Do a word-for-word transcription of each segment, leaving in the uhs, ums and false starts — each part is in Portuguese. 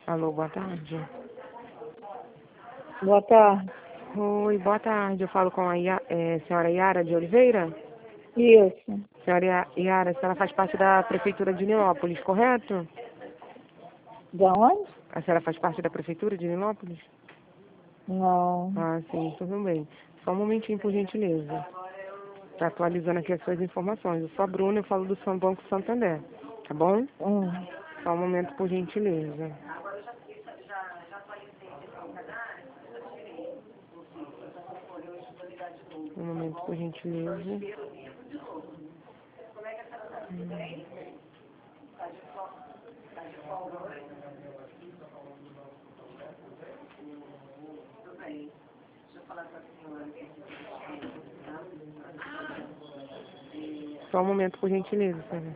Alô, boa tarde. Boa tarde. Oi, boa tarde. Eu falo com a Ia- é, senhora Yara de Oliveira? Isso. Senhora Ia- Yara, a senhora faz parte da Prefeitura de Nilópolis, correto? Da onde? A senhora faz parte da Prefeitura de Nilópolis? Não. Ah, sim, tudo bem. Só um momentinho, por gentileza. Tá atualizando aqui as suas informações. Eu sou a Bruna, eu falo do São Banco Santander, tá bom? Hum. Só um momento, por gentileza. Um momento, por gentileza. Hum. Só um momento, por gentileza, senhora.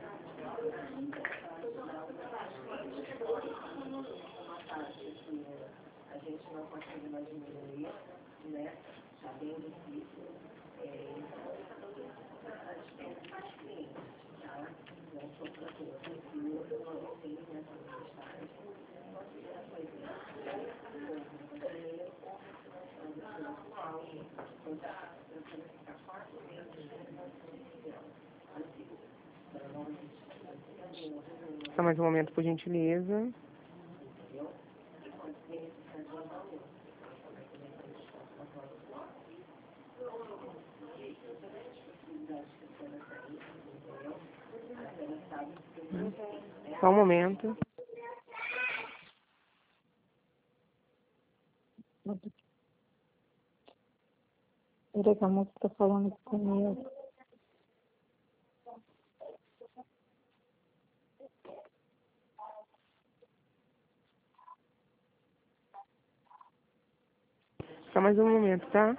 Só mais um momento, por gentileza. Só um momento. Peraí que a moça tá falando comigo. Só mais um momento, tá?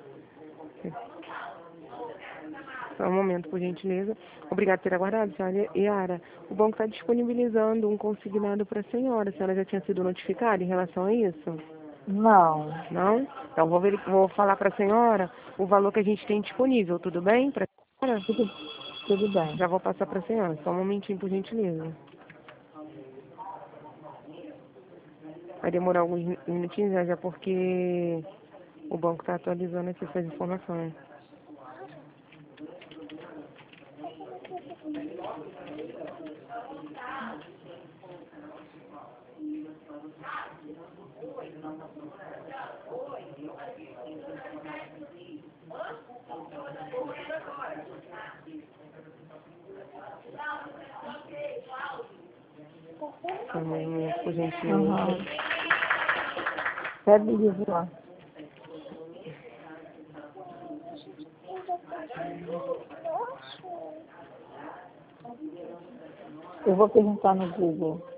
Só um momento, por gentileza. Obrigada por ter aguardado, senhora Yara. O banco está disponibilizando um consignado para a senhora. A senhora já tinha sido notificada em relação a isso? Não. Não? Então, vou, ver, vou falar para a senhora o valor que a gente tem disponível, tudo bem? Para a senhora? Tudo, tudo bem. Já vou passar para a senhora. Só um momentinho, por gentileza. Vai demorar alguns minutinhos, já, já porque o banco está atualizando aqui essas informações. Só um momento, por gentileza. Aham. Pede livro lá. Eu vou perguntar no Google.